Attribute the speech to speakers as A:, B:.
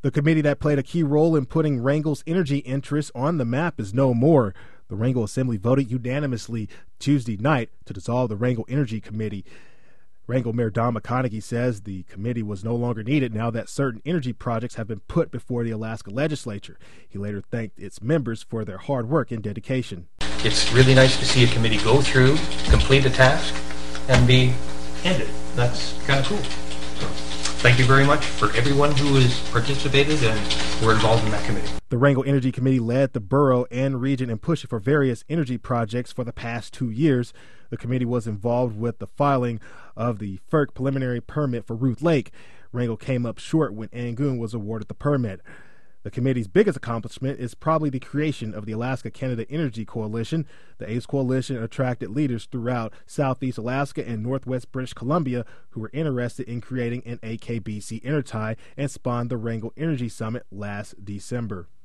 A: The committee that played a key role in putting Wrangell's energy interests on the map is no more. The Wrangell Assembly voted unanimously Tuesday night to dissolve the Wrangell Energy Committee. Wrangell Mayor Don McConaughey says the committee was no longer needed now that certain energy projects have been put before the Alaska legislature. He later thanked its members for their hard work and dedication.
B: It's really nice to see a committee go through, complete a task, and be ended. That's kind of cool. So, thank you very much for everyone who has participated and were involved in that committee.
A: The Wrangell Energy Committee led the borough and region in pushing for various energy projects for the past 2 years. The committee was involved with the filing of the FERC preliminary permit for Ruth Lake. Wrangell came up short when Angoon was awarded the permit. The committee's biggest accomplishment is probably the creation of the Alaska-Canada Energy Coalition. The ACE Coalition attracted leaders throughout Southeast Alaska and Northwest British Columbia who were interested in creating an AKBC intertie and spawned the Wrangell Energy Summit last December.